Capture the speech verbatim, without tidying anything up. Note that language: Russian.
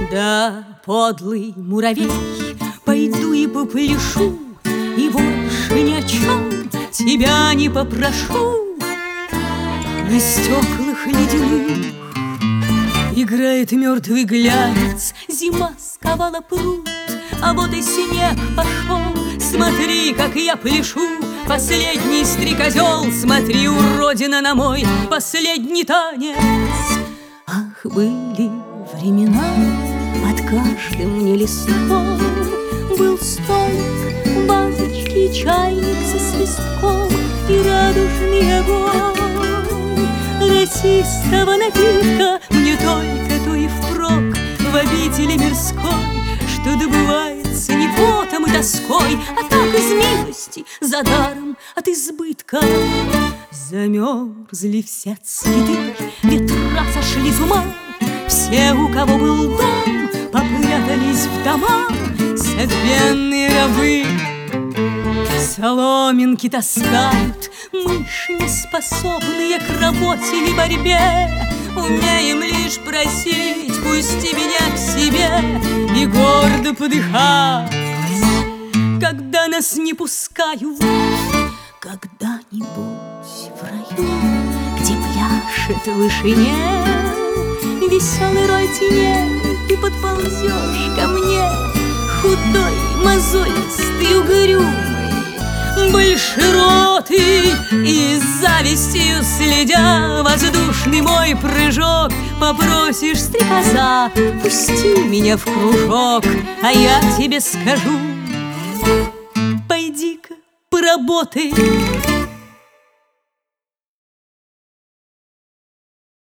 Да, подлый муравей, пойду и попляшу, и больше ни о чем тебя не попрошу. На стеклах ледяных играет мертвый глянец, зима сковала пруд, а вот и снег пошел. Смотри, как я пляшу, последний стрекозел, смотри, уродина, на мой последний танец. Ах, были времена, под каждым мне листком был столик, вазочки и чайник со свистком и радужный огонь. Росистого напитка мне только то и впрок в обители мирской, что добывается не потом и тоской, а так из милости, за даром от избытка. Замерзли все цветы, ветра сошли с ума, все, у кого был дом, попрятались в дома. Согбенные рабы соломинки таскают, мыши, не способные к работе или борьбе. Умеем лишь просить, пусти меня к себе, и гордо подыхать, когда нас не пускают. Когда-нибудь в раю, где пляшет в вышине веселый рой теней, ты подползешь ко мне, худой, мозолистый, угрюмый, большеротый, и с завистью следя воздушный мой прыжок, попросишь стрекоза, пусти меня в кружок, а я тебе скажу: пойди-ка поработай